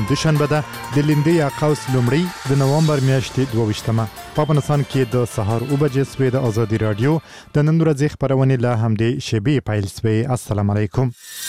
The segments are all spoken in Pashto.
دوشنبه ده د لیندې یا قوس لومړی د نوامبر میاشتې 22مه په افغانستان کې د سهار 9 بجې سوی د ازادي رادیو د نن ورځې خبرونه له همدې شیبې پیل سوی. السلام علیکم.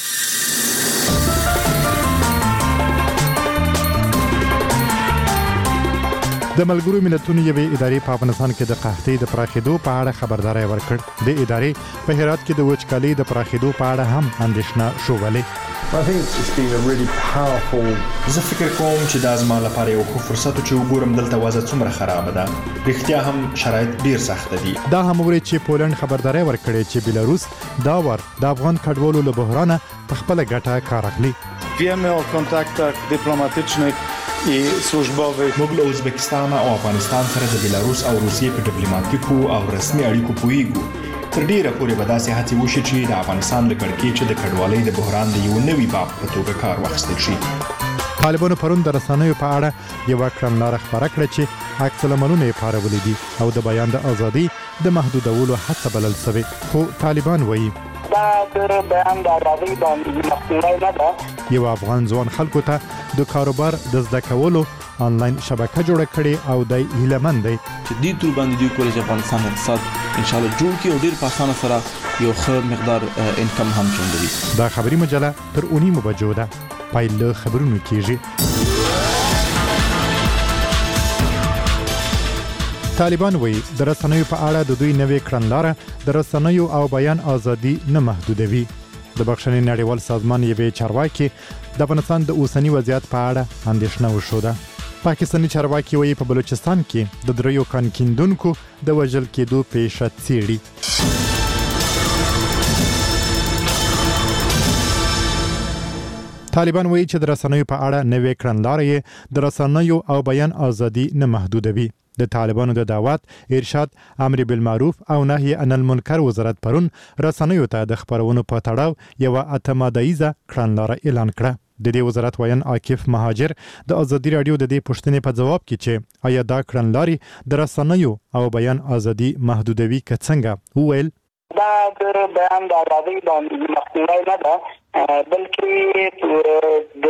د ملګرو ملتونو یوې ادارې په افغانستان کې د قحطۍ د پراخېدو په اړه خبرداري ورکړ. د ادارې په هرات کې د وچکالۍ د پراخېدو په اړه هم اندېښنه شوولې. I think it's been a really powerful. زه فکر کوم چې دا زما لپاره یو ښه فرصت چې وګورم دلته وضع څومره خراب ده. رښتیا هم شرایط ډیر سخت دي. دا هم ورې چې پولند خبرداري ورکړې چې بلاروس دا ور د افغان کډوالو له بحرانه په خپل ګټه کار اخلي. Wiemy o kontaktach dyplomatycznych i służbowych. موږ له ازبکستان او افغانستان سره د بلاروس او روسیې په ډیپلوماټیکو او رسمي اړیکو پوهیږو. تر ډیره پورې به داسې هڅې وشي چې د افغانستان له کړکېچه د کډوالۍ د بحران د یو نوي باب په توګه کار واخیستل شي. طالبانو پرون د رسنیو په اړه یو کړنلاره خبره کړه چې عکس العملونه یې پارولې دي او د بیان د ازادي د محدودولو هڅه بلل شوې. خو طالبان وایي دا د بیان د ازادۍ باندې مخنیوی نه ده. یو افغان ځوان خلکو ته د کاروبار د زده کولو آنلاین شبکه جوړه کړې او د هیلمن دی چې دې تور باندې دوی کولای افغانستان اقتصاد ان شاء الله جوړ کړي او ډیر په اسانه سره یو ښه مقدار انکم هم چوندري. دا خبري مجله تر 9 بجو ده. پایل خبرونه کیږي. طالبان وایي د رسنیو په اړه د دوی نوې کړنلاره د رسنیو او بیان ازادي نه محدودوي. د بخښنې نړیوال سازمان یوې چارواکي د افغانستان د اوسنی وضعیت په اړه اندېښنه وښوده. پاکستاني چارواکي وایي په بلوچستان کې د دریو کان کیندونکو د وژل کېدو پیښه څېړي. طالبان وایي چې د رسنیو په اړه نوې کړنلاره د رسنیو او بیان ازادي نه محدودوي. د طالبانو د دعوت، ارشاد، امر بالمعروف او نهي عن المنکر وزارت پرون رسنیو ته د خبرونو په تړاو یو اتمادایزه کړنلاره اعلان کړه. د دې وزارت وایي عاکف مهاجر د ازادي رادیو د دې پوښتنې په جواب کې چې آیا دا کړنلاري د رسنیو او بیان ازادي محدودوي که څنګه وویل دا د بیان د ازادۍ باندې مخنیوی نه ده بلکې د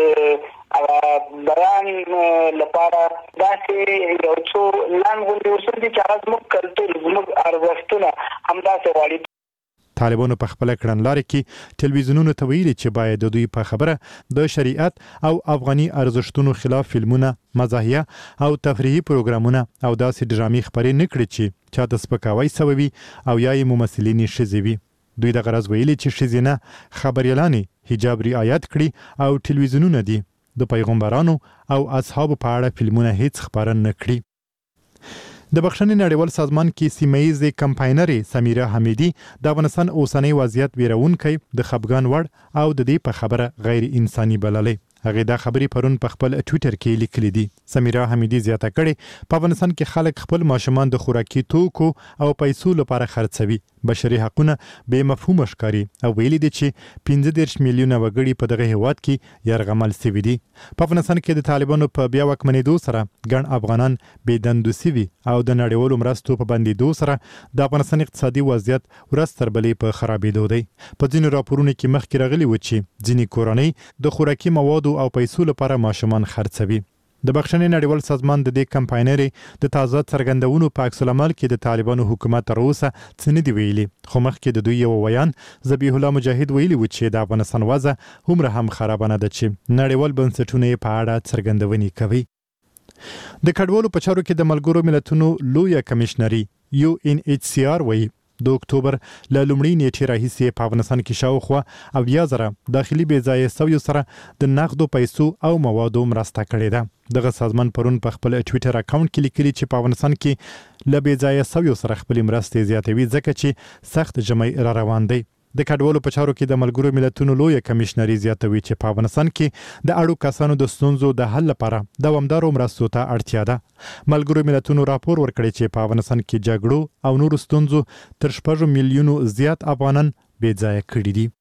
بیان لپاره داسې یو څو لنډغونډې اصول دي چې هغه زموږ کلتور زموږ ارزښتونه همداسې غواړي. طالبانو په خپل کړنلاره کې ټلویزیونونو ته ویلي چې باید د دوی په خبره د شریعت او افغاني ارزښتونو خلاف فلمونه، مزاحیه او تفریحي پروګرامونه او داسې ډرامې خبرې نه کړي چې چاته سپکاوی سوي او یا یې ممثلین ښځې وي. دوی د غرض ویلي چې ښځینه خبریالانې حجاب رعایت کړي او ټلویزیونونه دي د پیغمبرانو او اصحابو په اړه فلمونه هیڅ خبره نه کړي. د بخښنې نړیوال سازمان کې سیمه‌ییزې کمپاینرې سمیرا حمیدي د افغانستان اوسنی وضعیت ویرونکی د خپګان وړ او د دې په خبره غیر انساني بللې. هغه دا خبري پرون په خپل ټوئیټر کې لیکلي دي. سمیرا حمیدي زیاته کړې په افغانستان کې خلک خپل ماشومان د خوراکي توکو او پیسو لپاره خرڅوي. بشري حقوقونه بې مفهومه ښکاري او ویلي دي چې 15 میلیونه وګړي په دغه هیواد کې یرغمل شوي دي. په افغانستان کې د طالبانو په بیا واکمنېدو سره ګڼ افغانان بې دندو شوي او د نړیوالو مرستو په بندېدو سره د افغانستان اقتصادي وضعیت ورځ تر بلې په خرابېدو دی. په ځینو راپورونو کې مخکې راغلي و چې ځینې کورنۍ د خوراکي موادو او پیسو لپاره ماشومان خرڅوي. د بخښنې نړیوال سازمان د دې کمپاینرې د تازه څرګندونو په عکس العمل کې د طالبانو حکومت تر اوسه څه نه دی ویلي. خو مخکې د دوی یو ویان ذبیح الله مجاهد ویلي و چې د افغانستان وضع هومره هم خرابه نه ده چې نړیوال بنسټونه یې په اړه څرګندونې کوي. د کډوالو په چارو کې د ملګرو ملتونو لویه کمیشنري UNHCR وایي د اکتوبر له لومړۍ نیټې راهیسې په افغانستان کې شاوخوا 80,000 داخلي بې ځایه سویو سره د نقدو پیسو او موادو مرسته کړې ده. دغه سازمان پرون په خپل ټوئیټر اکاونټ کې لیکلي چې په افغانستان کې له بې ځایه سویو سره خپلې مرستې زیاتوي ځکه چې سخت ژمی را روان دی. د کډوالو په چارو کې د ملګرو ملتونو لویه کمیشنري زیاتوي چې په افغانستان کې د اړو کسانو د ستونزو د حل لپاره دوامدارو مرستو ته اړتیا ده. ملګرو ملتونو راپور ورکړی چې په افغانستان کې جګړو او نورو ستونزو تر 6 میلیونو زیات افغانان بې ځایه کړي دي.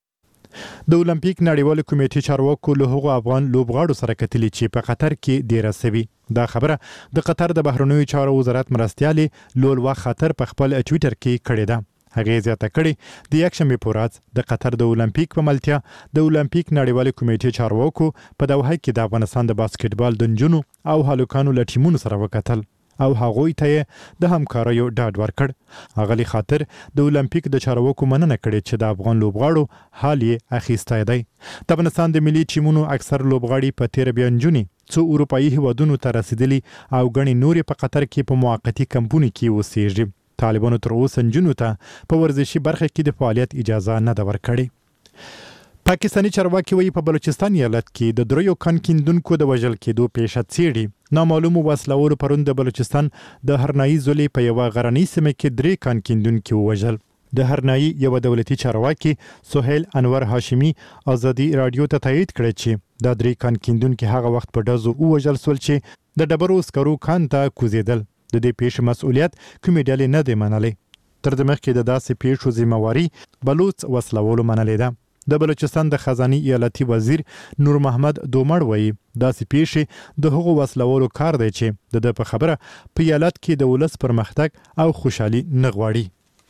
د اولمپیک نړیوال کمیټې چارواکو له هغو افغان لوبغاړو سره کتلي چې په قطر کې دیره سوي. دا خبره د قطر د بهرنیو چارو وزارت مرستیالې لولوا خاطر په خپل ټوئیټر کې کړې ده. هغه زیاته کړې د یکشنبه په ورځ د قطر د اولمپیک په ملتیا د اولمپیک نړیوال کمیټې چارواکو په دوحه کې د افغانستان د باسکټبال د نجونو او هلکانو له ټیمونو سره وکتل او هغوی ته د همکاریو ډاډ ورکړ. اغلی خاطر د اولمپیک د چارواکو مننه کړې چې د افغان لوبغاړو حال یې اخیستی دی. د افغانستان د ملي ټیمونو اکثر لوبغاړي په تیر بیا نجونې څو اروپایي هیوادونو ته رسیدلي او ګڼې نورې په قطر کې په موقتي کمپونو کې اوسېږي. طالبانو تر اوسه نجونو ته په ورزشي برخه کې د فعالیت اجازه نه ده ورکړې. پاکستاني چارواکي وایي په بلوچستان ایالت کې د دریو کان کیندونکو د وژل کېدو پیښه څېړي. نامعلومو وسلوالو پرون د بلوچستان د هرنایي ضلع په یوه غرنۍ سیمه کې 3 کان کیندونکي ووژل. د هرنایي یو دولتي چارواکي سهیل انور هاشمي ازادي رادیو ته تایید کړی چې د 3 کان کیندونکي هغه وخت په ډزو ووژل شول چې د ډبرو سکرو کان ته کوزیدل. د دې پیښې مسؤلیت کومې ډلې نه دی منلی. تر دې مخکې د داسې پیښو ذمہواري بلوچ وسلوالو منلې ده. د بلوچستان د خزاني ایالتي وزیر نور محمد دومړ وایي داسې پیښې د هغو وسلوالو کار دی چې د په خبره په ایالت کې د ولس پرمختګ او خوشحالي نه غواړي.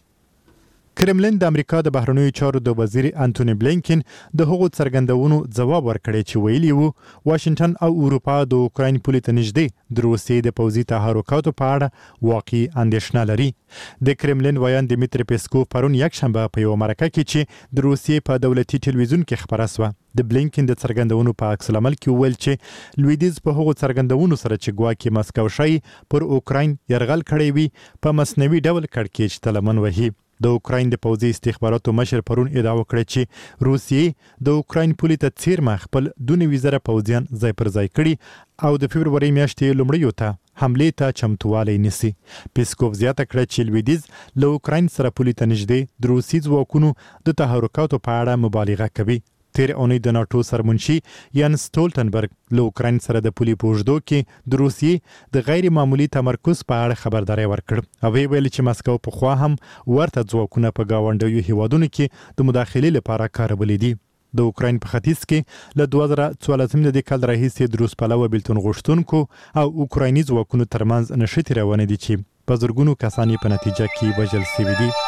کرملین د امریکا د بهرنیو چارو د وزیر انټونی بلینکن د هغو څرګندونو ځواب ورکړی چې ویلي وو واشنگټن او اروپا د اوکراین پولې ته نږدې د روسیې د پوځي تحرکاتو په اړه واقعي اندېښنه لري. د کرملین ویان دمیتری پیسکوف پرون یکشنبه په یو مرکه کې چې د روسیې په دولتي ټلویزیون کې خبره سوه د بلینکن د څرګندونو په عکس العمل کې وویل چې لویدیځ په هغو څرګندونو سره چې ګواکې مسکو شي پر اوکراین یرغل کړی وي په مصنوعي ډول کړکېچ ته لمن وهي. د اوکراین د پوځي استخباراتو مشر پرون ادعا وکړه چې روسیې د اوکراین پولې ته څیرمه خپل 2,000 پوځیان ځای پر ځای کړي او د فبروري میاشتې لومړیو ته حملې ته چمتووالی نیسي. پیسکوف زیاته کړه چې لویدیځ له اوکراین سره پولې ته نږدې د روسي ځواکونو د تحرکاتو په اړه مبالغه کوي. تیر اونۍ د ناټو سرمنشي یان سټولټنبرګ له اوکراین سره د پولې په اوږدو کې د روسیې د غیر معمولي تمرکز په اړه خبرداری ورکړ او ویل چې مسکو پخوا هم ورته ځواکونه په ګاونډیو هیوادونو کې د مداخلې لپاره کارولي دي. د اوکراین په ختیځ کې له 2014 کال راهیسې د روس پلوه بیلتون غوښتونکو او اوکرایني ځواکونو ترمنځ نښتې روانې دي چې په زرګونو کسان په نتیجه کې وژل شوي دي.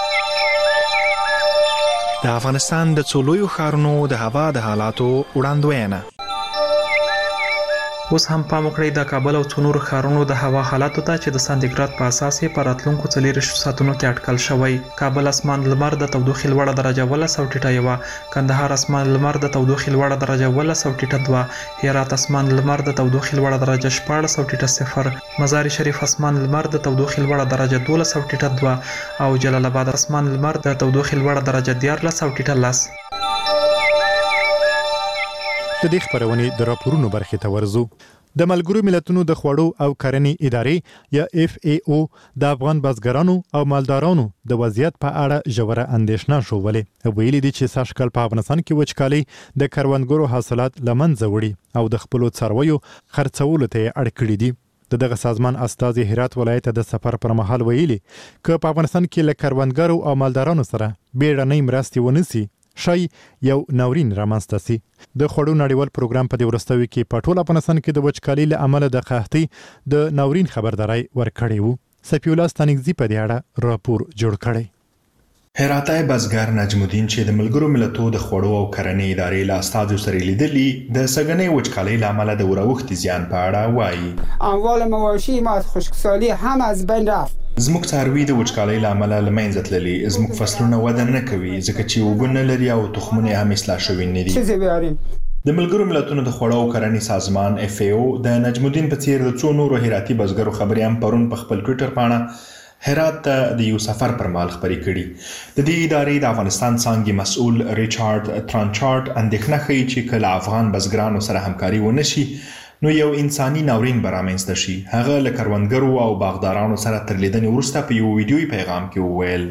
د افغانستان د څو لویو ښارونو د هوا د حالاتو وړاندوینه. اوس هم پام وکړئ د کابل او څو نورو ښارونو د هوا حالاتو ته چې د سانتیګراد په اساس یې په راتلونکو 4 ساعتونو کې اټکل شوی. کابل اسمان لمر د تودوخې لوړه درجه 12 او ټیټه 1، کندهار اسمان لمر د تودوخې لوړه درجه 12 او ټیټه 2، هرات اسمان لمر د تودوخې لوړه درجه 14 او ټیټه 0، مزار شریف اسمان لمر د تودوخې لوړه درجه 12 او ټیټه 2 او جلال آباد اسمان لمر د تودوخې لوړه درجه 14 او ټیټه 10. د دې خبرونې د راپورونو برخې ته ورځو. د ملګرو ملتونو د خوړو او کرنې ادارې یا FAO د افغان بزګرانو او مالدارانو د وضعیت په اړه ژوره اندېښنه شوولې. ویلي دي چې سږ کال په افغانستان کې وچکالي د کروندګرو حاصلات له منځه وړي او د خپلو څارویو خرڅولو ته یې اړ کړي دي. دغه سازمان استازي هرات ولایت د سفر پر مهال ویلي چې په افغانستان کې له کروندګرو او مالدارانو سره بیړنۍ مرستې ونیسي شي یو ناورین رامنځته سي. د خوړو نړیوال پروګرام په دې وروستیو کې په ټول افغانستان کې د وچکالۍ له امله د قحطۍ د ناورین خبرداري ورکړی وو. سفی الله ستانګزی په دې اړه راپور جوړ کړی. هراتای بزګر نجم الدین چې د ملګرو ملتونو د خوړو او کرنې ادارې له استازو سره لیدلي د سګنې وچکالۍ له امله د وراوښتي زیان په اړه وایي. اموال مواشی ما از خشکسالی هم از بین رفت. زموږ څاروي د وچکالۍ له امله له منځه تللي، زموږ فصلونه وده نه کوي ځکه چې اوبه نه لري او تخمونه هم اصلاح شوي نه دي. د ملګرو ملتونو د خوړو او کرنې سازمان FAO د نجم الدین په څیر د څو نورو هراتي بزګرو خبرې هم پرون په خپل ټویټر باندې هرات ته د یو سفر پر مهال خبرې کړي. د دې ادارې د افغانستان څانګې مسؤل ریچارډ ترانچارډ اندېښنه ښیي چې کله افغان بزګرانو سره همکاري ونه شي نو یو انساني ناورین به رامنځته شي. هغه له کروندګرو او باغدارانو سره تر لیدنې وروسته په یو ویډیویي پیغام کې وویل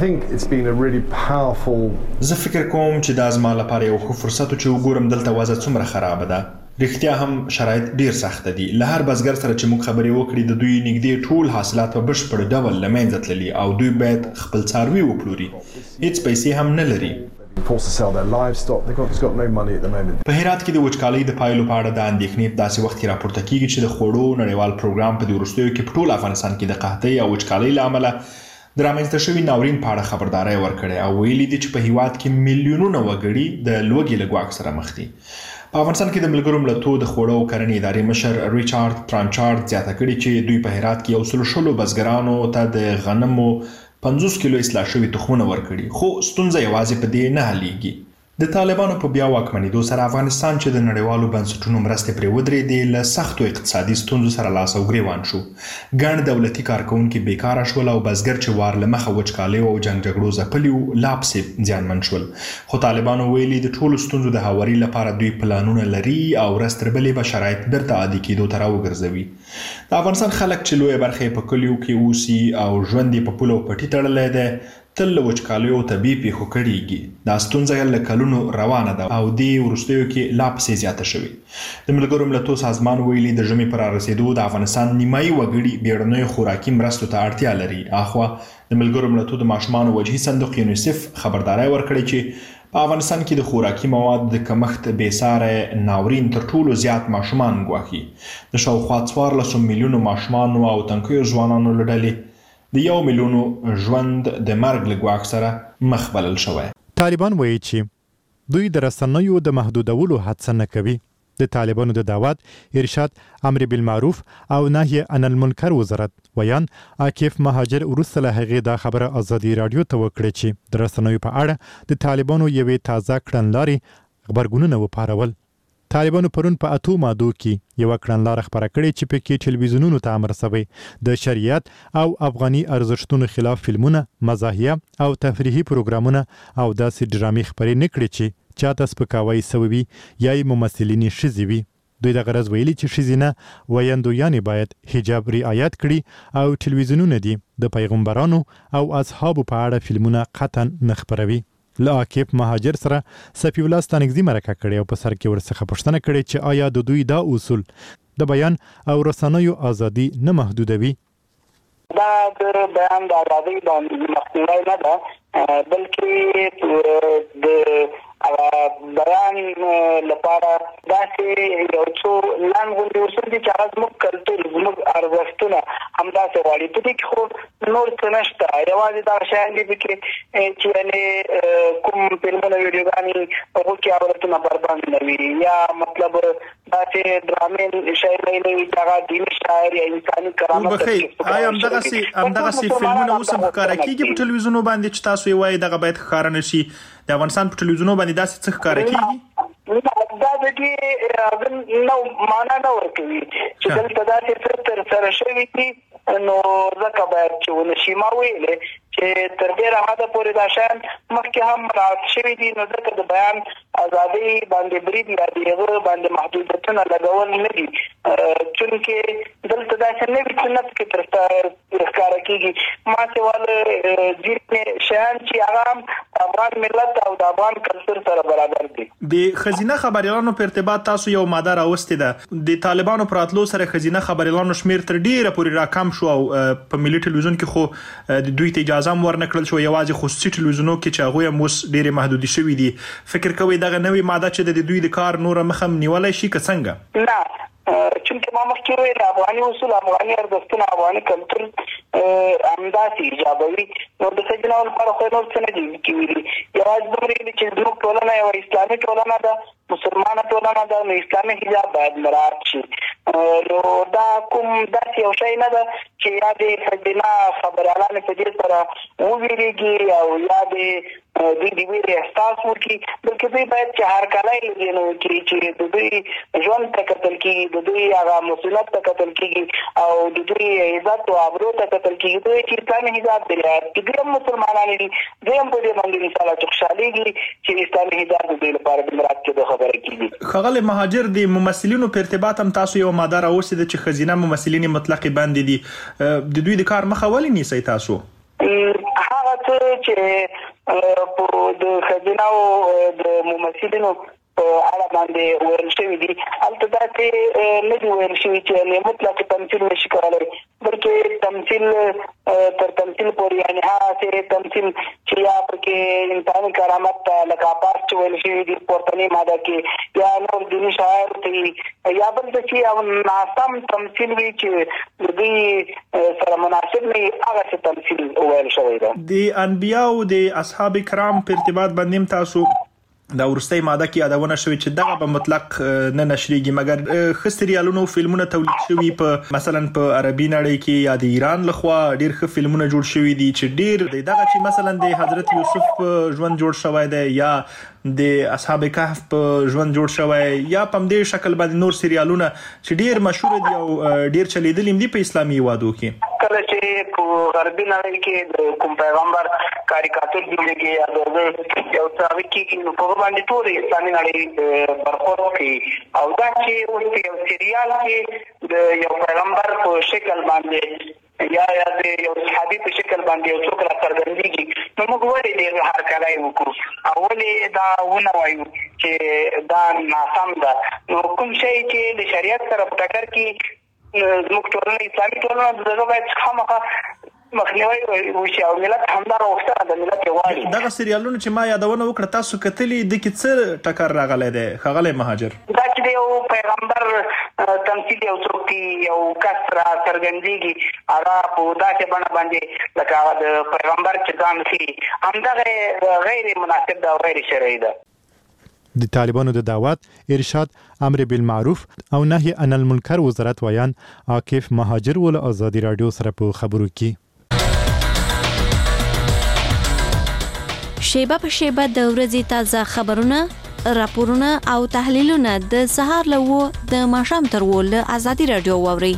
زه فکر کوم چې دا زما لپاره یو ښه فرصت و چې وګورم دلته وضع څومره خرابه ده. رښتیا هم شرایط ډیر سخت دي. له هر بزګر سره چې موږ خبرې وکړې د دوی نږدې ټول حاصلات په بشپړ ډول له منځه تللي او دوی باید خپل څاروي وپلوري. هیڅ پیسې هم نه لري. Forced to sell their livestock. They've got no money at the moment. په هرات کې د وچکالۍ د پایلو په اړه د اندېښنې داسې وخت کې راپورته کیږي چې د خوړو نړیوال پروګرام په دې وروستیو کې په ټول افغانستان کې د قحطۍ او وچکالۍ له امله د رامنځته شوي ناورین په اړه خبرداری ورکړې او ویلي دي چې په هیواد کې میلیونونه وګړي د لوږې له ګواښ سره مخ دي. په افغانستان کې د ملګرو ملتونو د خوړو او کرنې ادارې مشر ریچارډ ترانچارډ زیاته کړې چې دوی په هرات کې 100 بزګرانو ته د غنمو 50 کیلو اصلاح شوي تخمونه ورکړي، خو ستونزه یوازې په دې نه حلیږي. د طالبانو په بیا واکمنېدو سره افغانستان چې د نړیوالو بنسټونو مرستې پرې ودرېدې له سختو اقتصادي ستونزو سره لاس او ګریوان شو. ګڼ دولتي کارکونکي بیکاره شول او بزګر چې وار له مخه وچکالیو او جنګ جګړو ځپلي وو لا پسې زیانمن شول. خو طالبانو ویلي د ټولو ستونزو د هواري لپاره دوی پلانونه لري او ورځ تر بلې به شرایط بیرته عادي کېدو ته راوګرځوي. د افغانستان خلک چې لویه برخه یې په کلیو کې اوسي او ژوند یې په پوله او پټي تړلی دی تل له وچکالیو طبیعي پیښو کړېږي. دا ستونزه له کلونو روانه ده او دې وروستیو کې لا پسې زیاته شوې. د ملګرو ملتونو سازمان ویلي د ژمي پر رارسېدو د افغانستان نیمایي وګړي بیړنیو خوراکي مرستو ته اړتیا لري. اخوا د ملګرو ملتونو د ماشومانو وجهي صندوق یونیسف خبرداری ورکړی چې په افغانستان کې د خوراکي موادو د کمښت بېساره ناورین تر ټولو زیات ماشومان ګواښي. د شاوخوا 14 میلیونو ماشومانو او تنکیو ځوانانو له ډلې د 1 میلیون ژوند د مرګ له ګواښ سره مخ بلل شوی. طالبان وایي چې دوی د رسنیو د محدودولو هڅه نه کوي. د طالبانو د دعوت ارشاد امر بالمعروف او نهي عن المنکر وزارت ویان عاکف مهاجر وروسته هغه دا خبره ازادي رادیو ته وکړه چې د رسنیو په اړه د طالبانو یوې تازه کړنلارې خبرګونونه وپارول. طالبانو پرون په 8 مادو کې یو کړنلاره خبره کړې چې په کې ټلویزیونونو ته امر شوی د شریعت او افغاني ارزښتونو خلاف فلمونه، مزاحیه او تفریحي پروګرامونه او داسې ډرامې خبرې نه کړې چې چاته سپکاوی سوي یا ممثلین ښځې وي. دوی د غرض ویلي چې ښځینه ویاندویانې باید حجاب رعایت کړي او ټلویزیونونه دي د پیغمبرانو او اصحابو په اړه فلمونه قطعا نه خپروي. له عاکف مهاجر سره صفی الله ستانکزي مرکه کړې او په سر کې ورڅخه پوښتنه کړې چې آیا د دوی دا اصول د بیان او رسنیو ازادي نه محدودوي؟ دا د بیان د ازادۍ باندې مخنیوی نه ده، بلکې د بیان لپاره داسې یو څو لاندې اصول دي چې هغه زموږ کلتور، زموږ ارزښتونه همداسې غواړي. په دې کې خو نور څه نشته، یوازې دا شیان دي چې یعنې کوم فلمونه ویډیوګانې هغو کې عورتونه بربند نه وي یا مطلب داسې ډرامې شاعرۍ نه وي چې هغه دیني شاعر یا انساني کرامت. آیا همدغسې فلمونه اوس هم ښکاره کېږي په ټلویزیونو باندې چې تاسو یې وایي دغه باید ښکاره نه شي؟ د افغانستان په ټلویزیونو باندې داسې څه ښکاره کېږي؟ دا د دې نو معنا نه ورکوي چې دلته داسې څه ترسره شوي دي نو ځکه باید چې ونه شي. ما ویلې چې تر ډېره حده پورې دا شیان مخکې هم مراعات شوي دي، نو ځکه د بیان ازادۍ باندې برید یا د هغه باندې محدودیتونه لګول نه دي، چونکې دلته داسې نه وي چې نه پکې ښکاره کېږي. ما چې ول ځینې شیان چې هغه هم د افغان ملت او د افغان کلتور سره برابر دي. د ښځینه خبریالانو په ارتباط تاسو یو ماده راوستې ده. د طالبانو پر راتلو سره ښځینه خبریالانو شمیر تر ډېره پورې راکم شو او په ملي ټلویزیون کې خو د دوی ته اجازه هم ورنکړل شو، یوازې خصوصي ټلویزیونونو کې چې هغوی هم اوس ډېرې محدودې شوي دي. فکر کوئ دغه نوې ماده چې د دوی د کار نوره مخه نیولی شي که څنګه؟ نه، چونکې ما مخکې ویل افغاني اصول، افغاني ارزښتونه، افغاني کلتور همداسې ایجابوي. نو د ښځینه لپاره خو نور څه نه دي ویلي، یوازې دومره ویلي چې زموږ ټولنه یوه اسلامي ټولنه ده، مسلمانه ټولنه ده، نو اسلامي حجاب باید مراعات شي. نو دا کوم داسې یو شی نه ده چې یا د ښځینه خبریالانو په دې سره وویرېږي او یا د دوی د ویرې احساس وکړي، بلکې دوی باید چې هرکلی له دې نه وکړي چې د دوی ژوند ته کتل کېږي، د دوی هغه مسؤلیت ته کتل کېږي او د دوی عزت او ابرو ته کتل کېږي. دوی چې اسلامي حجاب دی چې دوی هم مسلمانان دي، دوی هم په دې باندې انشاءالله چې خوشحالېږي چې اسلامي حجاب د دوی لپاره د مراعات کېدو خبره کېږي. ښاغلی مهاجر، د ممثلینو په ارتباط هم تاسو یو ماده راوستې ده چې ښځینه ممثلین مطلقې باندې دي. د دوی د کار مخه ولې نیسئ تاسو؟ هغه څه چې د ښځینه د ممثلینو په اړه باندې ویل شوي دي، هلته داسې نه دي ویل شوي چې مطلق تمثیل نشي کولی، بلکې تمثیل تر تمثیل تمثيل پورې یعنی هغه تمثيل چې یا پکې انساني کرامت لکه پاس چې ویل شوی دی پورتنی ماده کې یا نور دیني شاعر ته یا بل د چې ناسم تمثيل وی چې د دې سره مناسب نه هغه څه تمثيل ویل شوی دی. د انبیاء او د اصحاب کرام په ارتباط باندې تاسو دا ورستۍ ماده کې یادونه شوې چې دغه په مطلق نه نشریږي مګر خستریالونو فلمونه تولید شوي په مثلا په عربي نړۍ کې یا د ایران لخوا ډیر ښه فلمونه جوړ شوي دي چې ډیر دغه چې مثلا د حضرت یوسف ژوند جوړ شوی دی یا د اصحاب کهف په ژوند جوړ شوی یا په دې شکل باندې نور سریالونه چې ډیر مشهور دي او ډیر چلیدلي دي په اسلامي هیوادو کې. کله چې په غربي نړۍ کې د کوم پیغمبر کاریکاتور جوړیږي یا د یو څاوي کې نو په باندې ټول اسلامي نړۍ برخورد کوي او دا چې اوس یو سریال کې د یو پیغمبر په شکل باندې یا د یو صحابي په شکل باندې یو څوک را څرګندېږي نو موږ ولې دې هر کله یو کو او ولې دا ونه وایو چې دا ناسم ده. نو کوم شی چې د شریعت سره په ټکر کې زموږ ټولنه اسلامي ټولنه دغه باید خامخا مخنیوي وشي او ملت همدار وختره د ملت یوالي. دغه سریالونه چې ما یادونه وکړه تاسو کتلې د کې څه ټکر راغلی دی ښاغلی مهاجر؟ دا چې یو پیغمبر تمثيل یو څوک یو کس را څرګندېږي هغه په داسې بڼه باندې لکه د پیغمبر چې ځان ښیي همدغه غیر مناسب ده او غیر شرعي ده. د طالبانو د دعوت ارشاد امر بالمعروف او نهي عن المنکر وزارت ویان عاکف مهاجر ول آزادی رادیو سره په خبرو کې شیبه په شیبه د ورځې تازه خبرونه راپورونه او تحلیلونه د سهار له د ماښام تر ول آزادی رادیو ووري.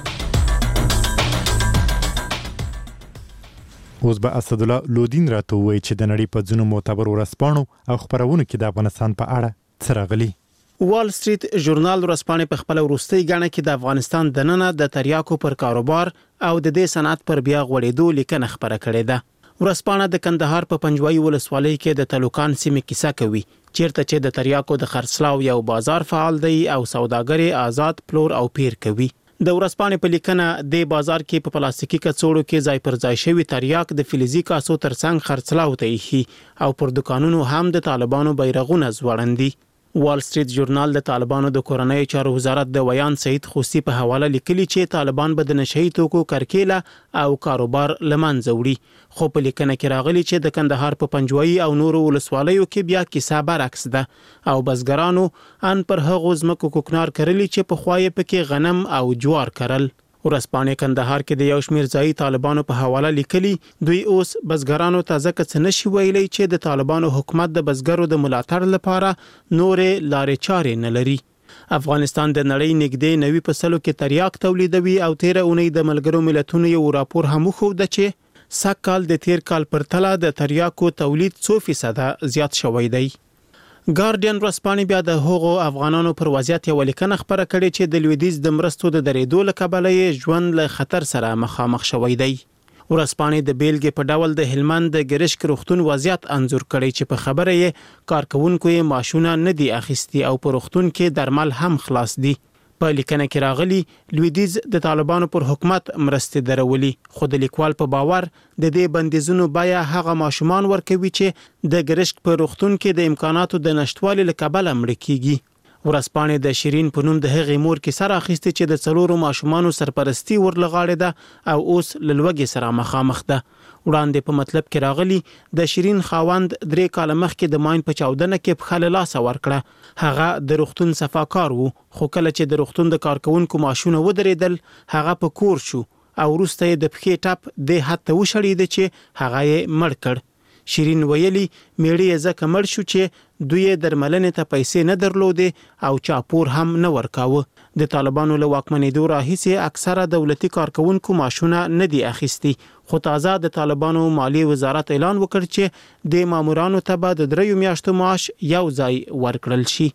اوس به اسد الله لودین راته وایي چې د نړۍ په ځینو معتبر ورځپاڼو او خبرونو کې د افغانستان په اړه څه راغلي. وال سټریټ ژورنال ورځپاڼې په خپل وروستۍ غاڼه کې د افغانستان دننه د تریاکو پر کاروبار او د دې صنعت پر بیا غوړېدو لیکنه خبره کړې ده. ورځپاڼه د کندهار په پنجوایي ولسوالۍ کې د تلوکان سیمې کیسه کوي چیرته چې د تریاکو د خرڅلاو یو بازار فعال دی او سوداګر آزاد پلور او پیر کوي. د ورځپاڼې په لیکنه د بازار کې په پلاستیکي کڅوړو کې ځای پر ځای شوی تریاک د فلزي کاسو ترڅنګ خرڅلاو ته ایښي او پر دکانونو هم د طالبانو بیرغونه ځوړندي. وال سټریټ ژورنال د طالبانو د کورنۍ چارو وزارت د ویان سید خوسی په حواله لیکلي چې طالبان به د نشئی توکو کرکیله او کاروبار لمنځه وړي خو په لیکنه کې راغلي چې د کندهار په پنجوایي او نورو ولسوالیو کې بیا کیسه برعکس ده او بزګرانو ان پر هغو ځمکو کوکنار کرلی چې په خوای پکې غنم او جوار کرل. ورځپاڼې کندهار کې د یو شمېر ځایي طالبانو په حواله لیکلي دوی اوس بزګرانو ته ځکه څه نشي ویلی چې د طالبانو حکومت د بزګرو د ملاتړ لپاره نورې لارې چارې نه لري. افغانستان د نړۍ نږدې 90% کې تریاک تولیدوي او 13 اونۍ د ملګرو ملتونو یو راپور هم وښود چې سږ کال د تیر کال پرتله د تریاکو تولید 100% زیات شوی دی. ګارډین ورځپاڼې بیا د هغو افغانانو پر وضعیت یو لیکنه خبره کړې چې د لویدیځ د مرستو د درېدو له کبله یې ژوند له خطر سره مخامخ شوی دی. ورځپاڼې د بیلګې په ډول د هلمند د ګرشک روغتون وضعیت انځور کړی چې په خبره یې کارکونکو یې معاشونه نه دي اخیستي او په روغتون کې درمل هم خلاص دي. په لیکنه کې راغلي لویدیځ د طالبانو پر حکومت مرستې درولي خو د لیکوال په باور د دې بندیزونو بیا هغه ماشومان ورکوي چې د ګرشک په روغتون کې د امکاناتو د نشټوالي له کبله مړه کیږي. ورځپاڼې د شیرین په نوم د هغې مور کې سره اخیستي چې د 4 ماشومانو سرپرستی ورلغاړې ده او اوس لوګي سره مخامخ ده. وړاندې په مطلب کې راغلي د شیرین خاوند 3 کال مخکې د ماین په چاودنه کې په خل لاس ورکړه. هغه د روغتون صفاکار وو خو کله چې د روغتون د کارکونکو ماشونه ودرېدل هغه په کور شو او وروسته د پخې ټپ د حتی وشړید چې هغه یې مړ کړ. شیرین ویلي میړي ځکه مړ شو چې دوی درملنې ته پیسې نه درلودې او چاپور هم نه ورکاوه. د طالبانو له واکمنېدو راهیسې اکثره دولتي کارکونکو معاشونه نه دي اخیستي خو تازه د طالبانو مالی وزارت اعلان وکړ چې د مامورانو ته به د 3 میاشتو معاش یو ځای ورکړل شي.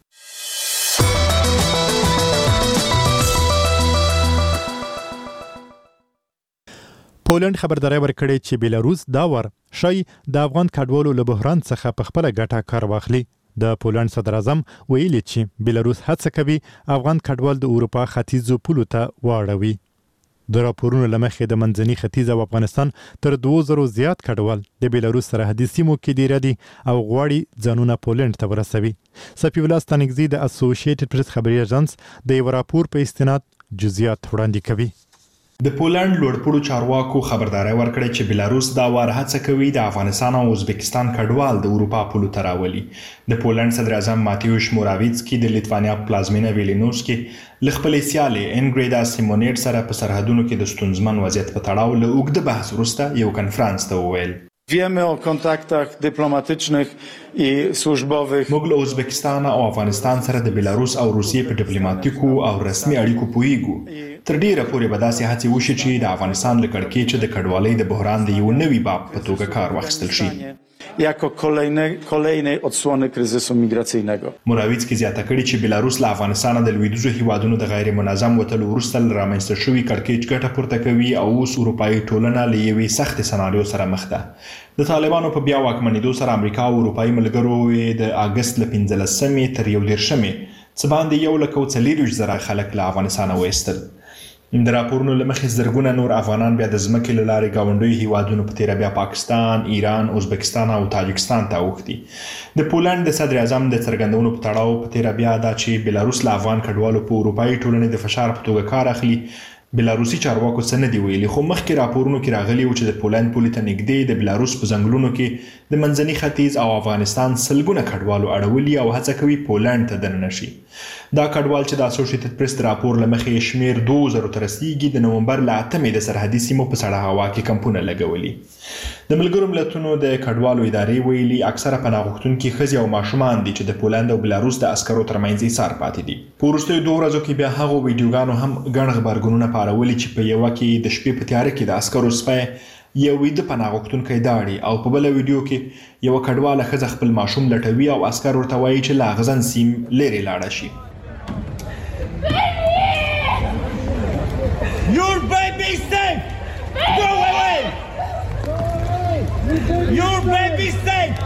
پولند خبرداري ورکړې چې بیلاروس دا ور شي د افغان کډوالو له بحران څخه په خپل ګټه کار واخلي. د پولند صدر اعظم ویلي چې بیلاروس هڅه کوي افغان کډوال د اروپا ختیځو پولو ته واړوي. د راپورونو لمخې د منځني ختیځ او افغانستان تر 2000 زیات کډوال د بیلاروس سرحدي سیمو کې ډیر دي او غواړي ځانونه پولند ته ورسوي. صفی الله ستانکزی د اسوسییټډ پریس خبري اژانس د یو راپور په استناد جزئیات وړاندې کوي. د پولند لوړپوړو چارواکو خبرداري ورکړه چې بیلاروس دا وار هڅه کوي د افغانستان او ازبکستان کډوال د اروپا پولو ته راولي. د پولند صدر اعظم ماتیوش موراویڅکی د لیتوانیا پلازمینه ویلنیوس کې ل خپل سیالي انګریدا سیمونیټ سره په سرحدونو کې د ستونزمن وضعیت په تړاو له اوږده بحث وروسته یو کنفرانس ته وویل. Wiemy o kontaktach dyplomatycznych i służbowych. موږ له ازبکستان او افغانستان سره د بیلاروس او روسیې په ډیپلوماټیکو او رسمي اړیکو پوهیږو. تر ډیره پورې به داسې هڅې وشي چې د افغانستان له کړکېچ د کډوالۍ د بحران د یو نوي باب په توګه کار واخیستل شي. jako kolejnej odsłony kryzysu migracyjnego. موراویڅکی زیاته کړي چې بیلاروس له افغانستان د لویدیځو هیوادونو د غیر منظم وتلو وروسته رامنځته شوي کړکېچ ګټه پورته کوي او اوس اروپایي ټولنه له یوې سختې سناریو سره مخ ده. د طالبانو په بیا واکمنېدو سره امریکا او اروپایي ملګرو د اګست له 15 تر 11 څه باندې 140,000 خلک له افغانستان وایستل. د راپورونو له مخې زرګونه نور افغانان بیا د ځمکې له لارې ګاونډیو هیوادونو په تیره بیا پاکستان، ایران، ازبکستان او تاجکستان ته اوښتي. د پولند د صدر اعظم د څرګندونو په تړاو په تیره بیا دا چې بیلاروس له افغان کډوالو په اروپایي ټولنې د فشار په توګه کار اخلي. بیلاروسي چارواکو څه نه دی ویلي، خو مخکې راپورونو کې راغلي و چې د پولند پولې ته نږدې د بیلاروس په ځنګلونو کې د منځني ختیځ او افغانستان سلګونه کډوالو اړولي او هڅه کوي پولند ته دننه شي. دا کډوال چې د اسوسییټډ پریس راپور له مخې شمیر 2000 ته رسیږي د نومبر له 8 د سرحدي سیمو په سړه هوا کې کمپونه لګولي. د ملګرو ملتونو د کډوالو ادارې ویلي اکثره پناه غوښتونکي ښځې او ماشومان دي چې د پولند او بیلاروس د عسکرو ترمنځ ایثار پاتې دي. په وروستیو 2 ورځو کې بیا هغو ویډیوګانو هم ګڼ غبرګونونه پارولي چې په یوه کې د شپې په تیاره کې د عسکرو سپی یو ویده پناه غوښتونکی داړي او په بله ویډیو کې یوه کډواله ښځه خپل ماشوم لټوي او عسکر ورته وایي چې له اغزن سیم لرې لاړه شي. Your baby's safe! Go away! Your baby's safe!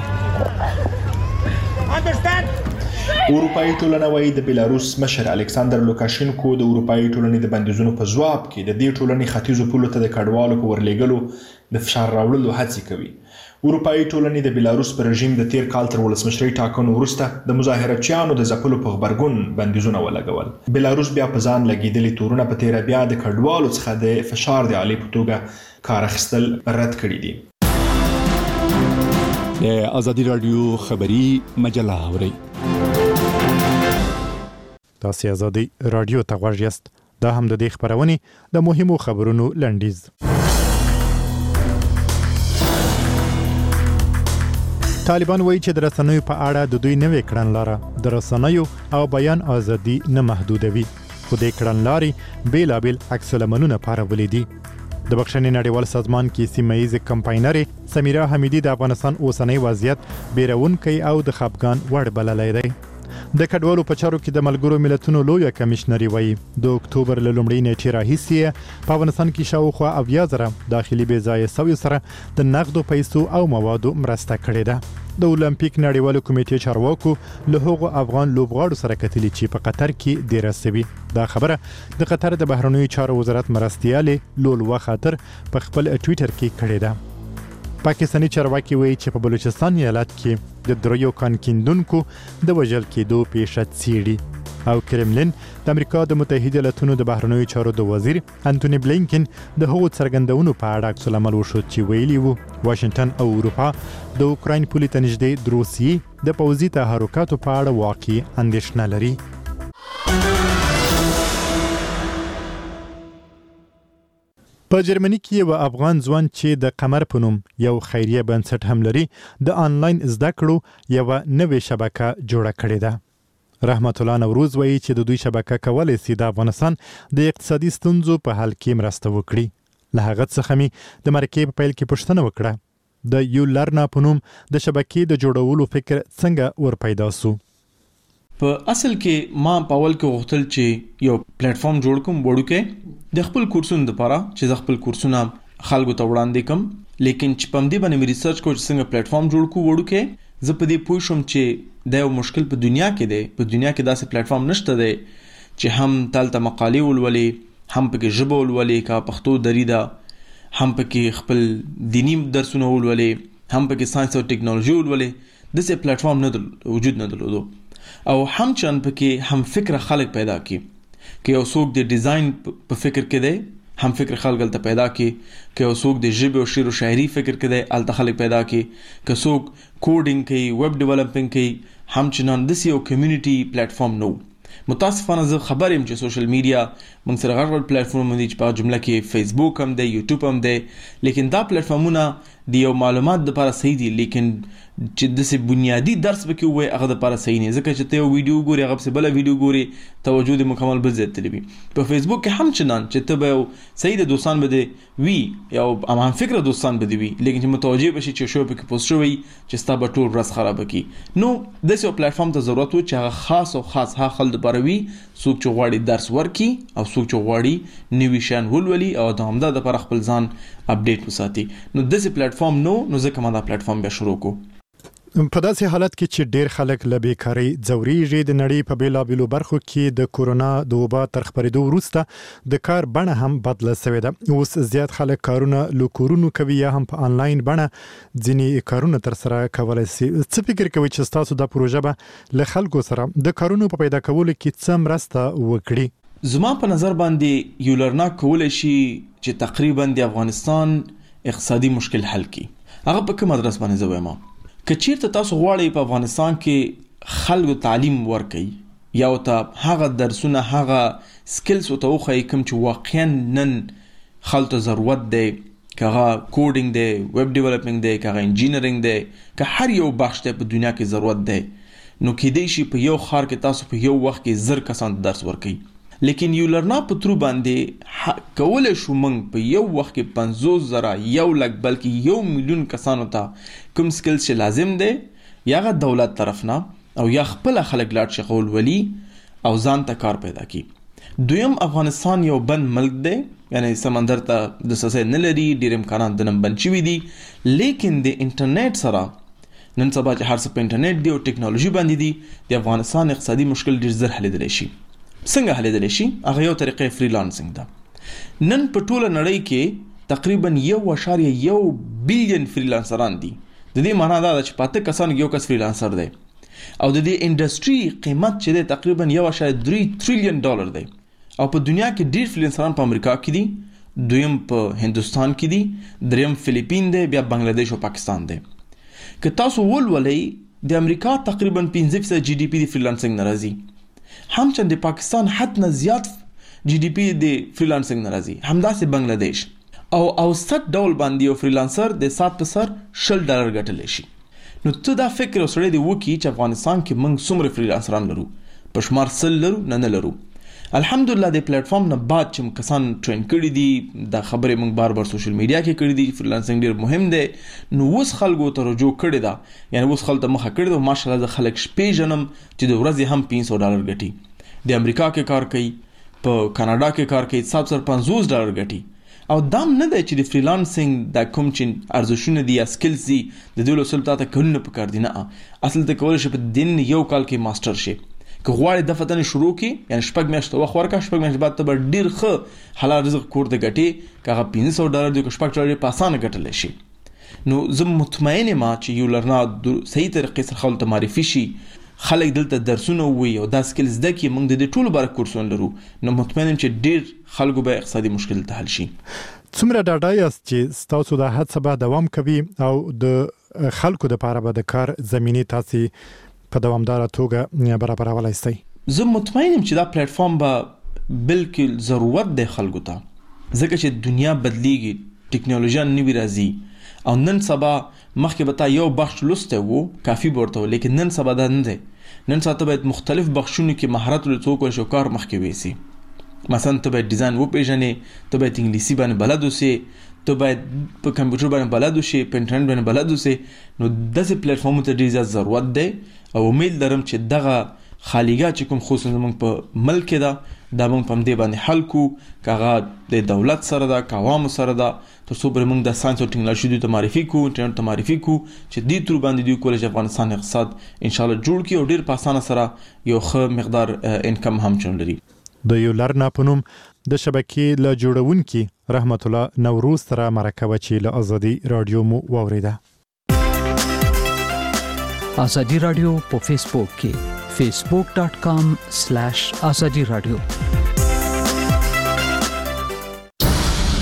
Understand? اروپایي ټولنه وايي د بیلاروس مشر الکساندر لوکاشینکو د اروپایي ټولنې د بندیزونو په ځواب کې د دې ټولنې ختیځو پولو ته د کډوالو په ورلېږلو د فشار راوړلو هڅې کوي. اروپایي ټولنې د بیلاروس پر رژیم د تیر کال تر ولسمشرۍ ټاکنو وروسته د مظاهرچیانو د ځپلو په غبرګون بندیزونه ولګول. بیلاروس بیا په ځان لګېدلي تورونه په تیره بیا د کډوالو څخه د فشار د آلې په توګه کار اخیستل رد کړي دي. د ازادي راډیو خبري مجله اورئ. تاسو ازادي راډیو ته غوږ یاست. دا هم د دې خبرونې د مهمو خبرونو لنډیز. طالبان وایي چې د رسنیو په اړه د دوی نوې کړنلاره د رسنیو او بیان ازادي نه محدودوي، خو د کړنلارې بیلابل عکس العملونه پارولې دي. د بخښنې نړیوال سازمان کې سیمه ییزه کمپاینر سمیرا حمیدی د افغانستان اوسنۍ وضعیت بیرونکی او د خپګان وړ بللی دی. د کډوالو په چارو کې د ملګرو ملتونو لویه کمشنري وایي د اکتوبر له لومړۍ نیټې راهیسې په افغانستان کې شاوخوا 70,000 داخلي بې ځایه سویو سره د نقدو پیسو او موادو مرسته کړې ده. د اولمپیک نړیوالو کمیټې چارواکو له هغو افغان لوبغاړو سره کتلي چې په قطر کې دیره سوي. دا خبره د قطر د بهرنیو چارو وزارت مرستیالې لولوا خاطر په خپل ټویټر کې کړې ده. پاکستاني چارواکي وایي چې په بلوچستان ایالت کې د دریو کان کیندونکو د وژل کېدو پیښه څیړي او کرملین د امریکا د متحده ایالاتونو د بهرنیو چارو د وزیر انټونی بلینکن د هغو څرګندونو په اړه عکس العمل وښود چې ویلي وو واشنگټن او اروپا د اوکراین پولې ته نږدې د روسیې د پوځي تحرکاتو په اړه واقعي اندېښنه لري. په جرمني کې یو افغان ځوان چې د قمر په نوم یو خیریه بنسټ هم لري د آنلاین زده کړو یو نوې شبکه جوړه کړې ده. رحمت الله نوروز وایي چې د دوی شبکه کولای شي د افغانستان د اقتصادي ستونزو په حل کې مرسته وکړي. له هغه څخه مې د مرکې په پیل کې پوښتنه وکړه د یو لرنا په نوم د شبکې د جوړولو فکر څنګه ور پیدا سو. په اصل کې ما په اول کې غوښتل چې یو پلیټ فارم جوړ کوم وړوکی د خپل کورسونو لپاره چې د خپل کورسونه خلکو ته وړاندې کوم، لیکن چې په دې باندې مې ریسرچ کوم چې څنګه پلیټ فارم جوړ کو وړوکی زه په دې پوه شوم چې دا یو مشکل په دنیا کې دی. په دنیا کې داسې پلیټ فارم نشته دی چې هم تلته مقالې ولولي هم پکې ژبه ولولې کا پښتو دریدا هم پکې خپل دینی درسونه ولولې هم پکې ساينس او ټیکنالوژي ولولې دغه پلیټ فارم نه وجود نه درلودو او هم چن پکې هم فکر خلک پیدا کی که یو څوک د ډیزاین په فکر کې دی هم فکر خلک ته پیدا کی که یو څوک د ژبه او شعر او شاعري فکر کې دی الته خلک پیدا کی که څوک کوډینګ کوي ویب ډیولپینګ کوي هم چنان د یو کمیونټي پلیټ فارم نو متاسفانه زه خبر یم چې سوشل میډیا موږ سره غټ پلیټ فارم دی چې په جمله کې فیسبوک هم دی یوټیوب هم دی لیکن دا پلیټ فارمونه د یو معلومات لپاره صحیح دي لیکن چې د څه بنیادی درس پکې وای هغه لپاره صحیح نه ځکه چې ته یو ویډیو ګوري هغه څه بل ویډیو ګوري توجه د مکمل بل ځای ته دی په فیسبوک کې هم چنان چې ته به صحیح د دوستان بده وی یا هم فکر دوستان بده وی لیکن چې متوجه بشي چې شو پکې پوسټ شوی چې ستا به ټول ورځ خراب کی نو د یو پلیټ فارم ته ضرورت و چې هغه خاص او خاص ها خلک لپاره وی څوک چې غواړي درس ورکي او څوک چې غواړي نوي شان ولولي او د همدا لپاره خپل ځان اپډیټ وساتي نو دغه پلیټ فارم نو ځکه ما دا پلیټ فارم به شروع کو په داسې حالت کې چې ډېر خلک له بیکارۍ ځوريږي د نړۍ په بیلابېلو برخو کې د کورونا د وبا تر خپرېدو وروسته د کار بڼه هم بدله شوې ده اوس زیات خلک کارونه له کورونو کوي یا هم په انلاین بڼه ځینې کارونه تر سره کولای شي څه فکر کوي چې تاسو د پروژه به له خلکو سره د کارونو په پیدا کولو کې څه مرسته وکړي زما په نظر باندې یو لرناک کولای شي چې تقریبا د افغانستان اقتصادي مشکل حل کړي هغه په کوم ادرس باندې زویما کچیرته تاسو غواړئ په افغانستان کې خلکو تعلیم ورکړي یا ته هغه درسونه هغه سکلز او ته خو کوم چې واقعا نن خلکو ضرورت دی کغه کوډینګ دی ویب ډیولپینګ دی کغه انجینرینګ دی که هر یو بخش ته په دنیا کې ضرورت دی نو کېدای شي په یو خار کې تاسو په یو وخت کې زر کسان درس ورکړي لیکن یو لرنا په تر باندې کولای شو موږ په یو وخت کې 50,000 یو لک بلکې 1 میلیون کسانو ته کوم سکلز چې لازم دي یا غ دولت طرفنا او یا خپل خلک لاټ شغل ولی او ځان ته کار پیدا کی دویم افغانستان یو بند ملک دی یعنی سمندر ته د سسه نه لري ډیر امکانات د نن بنچوي دي لیکن د انټرنیټ سره نن سبا چې هر څه په انټرنیټ دی او ټیکنالوژي باندې دی د افغانستان اقتصادي مشکل ډیر زر حل دی شي څنګه حل دی شي هغه یو طریقې فریلانسینګ ده نن په ټوله نړۍ کې تقریبا 1.1 بلین فریلانسران دي د دې معنی دا چې پاته کسان یو کس فریلانسر دی او د دې انډستری قیمت چې دی تقریبا 1.3 تریلیون ډالر دی او په دنیا کې ډیر فریلانسران په امریکا کې دي دویم په هندستان کې دي دریم فلیپین دی بیا بنگلاديش او پاکستان دی که تاسو ولولئ د امریکا تقریبا 15% جی ډی پی د فریلانسینګ ناراضي همچنان د پاکستان حد نه زیات جی ډی پی د فریلانسینګ ناراضي همداسې بنگلاديش او اوسط ډول باندې یو فریلانسر د 7 په سر $10 ګټلی شي نو ته دا فکر وسړی دی وکي چې افغانستان کې موږ څومره فریلانسران لرو په شمار سل لرو نه لرو الحمدلله د پلیټ فارم نه بعد چې کسان ټرین کړي دي د خبرې موږ بار سوشل میډیا کې کړي دي فریلانسینګ ډیر مهم دی نو اوس خلکو ته رجوع کړي دا یعنی اوس خلک مخه کړي دا ماشاءالله خلک شپې جنم چې د ورځې هم $500 ګټي د امریکا کې کار کوي په کاناډا کې کار کوي $750 ګټي او دام نه دی چې د فریلانسینګ د کوم چې ارزښتونه دي یا سکلز دي د دې له سلطات کولونه پکار دي نه اصل ته کول شي په دین یو کال کې ماستر شي که غواړي د فتنې شروع کی یعنی شپږ میاشتې وخت ورکړه شپږ میاشتې بعد ته ډیر ښه حلال رزق کور ته ګټي کغه $500 د شپږ په اسانه ګټل شي نو زه مطمئن یم چې یو لرنا صحیح طریقې سره خلک ته معرفي شي خلک دلته درسونه وي او دا سکلز د کی موږ د ټولو بار کورسونه لرو نو مطمئن یم چې ډیر خلکو به اقتصادي مشکل ته حل شي څومره ډاډه یاست چې تاسو د هڅه به دوام کوي او د خلکو د لپاره به د کار زمینه تاسو په دوامدار توګه برابرولای شئ زه مطمئن یم چې دا پلیټ فارم به بالکل ضرورت دی خلکو ته ځکه چې دنیا بدلیږي ټیکنالوژي نوی راځي او نن سبا مخکې به تا یو بخش لسته وو کافي ورته لیکن نن سبا دا نه دی نن سبا باید مختلف بخشونو کې مهارت لري څوک ول شو کار مخکې وېسي مثلا ته باید ډیزاین وپېژنې ته باید انګلیسي باندې بلد اوسې ته باید په کمپیوټر باندې بلد اوسې په انټرنیټ باندې بلد اوسې نو داسې پلیټ فارم ته ډیر ضرورت دی او امید لرم چې دغه خالیګا چې کوم خصوصا موږ په ملک کې دا موږ په دې باندې حل کو کغه د دولت سره دا قوام سره دا تر څو پر موږ د ساينس او ټیکنالوژي د معرفي کو انټرنیټ ته معرفي کو چې دې تر باندې دی کولای افغانستان اقتصاد ان شاء الله جوړ کی او ډیر په اسانه سره یو ښه مقدار انکم هم چون لري د یو لرنا پنوم د شبکې له جوړونکي رحمت الله نوروز سره مرکه وچی له ازادي رادیو مو واوریده. ازادي رادیو په فیسبوک کې facebook.com/azadi radio